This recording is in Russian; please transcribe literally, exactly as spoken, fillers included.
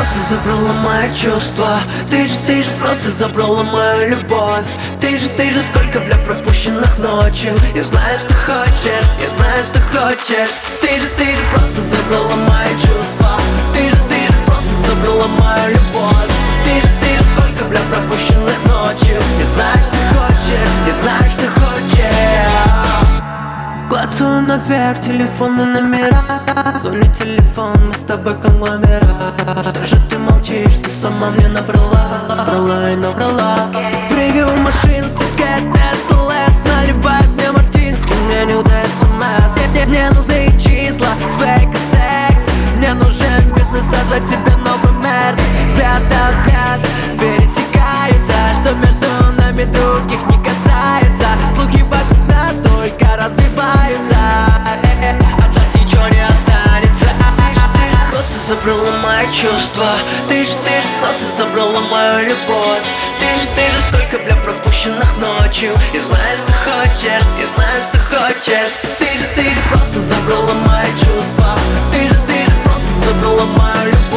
просто забрала мои чувства. Ты же, ты же просто забрала мою любовь. Ты же, ты же сколько, бля, пропущенных ночей. Я знаю, что хочешь, я знаю, что хочешь. Ты же, ты же просто забрала мои чувства. Ты же, ты же просто забрала мою любовь. Ты же, ты же сколько, бля, пропущенных ночей. Я знаю, что хочешь, я знаю, что хочешь. Клацаю наверх телефонные номера. Звонит телефон, мы с тобой конгломерат. Что же ты молчишь, ты сама мне набрала. Брала и наврала. Прыгаю в машину, тикет, эс эл эс. Наливает мне мартинский, мне не удай смс. Мне, мне нужны числа, свек и секс. Мне нужен бизнес, а для тебя новый мерс. Взгляд от взгляда пересекаются. Что между нами других не касается. Слухи вокруг нас только развиваются. От нас ничего не останется. Ты же, ты же просто забрала мои чувства. Ты же, ты же просто забрала мою любовь. Ты же, ты же сколько, бля, пропущенных ночью. Я знаю, что хочешь, я знаю, что хочешь. Ты же, ты же просто забрала мои чувства. Ты же, ты же просто забрала мою любовь.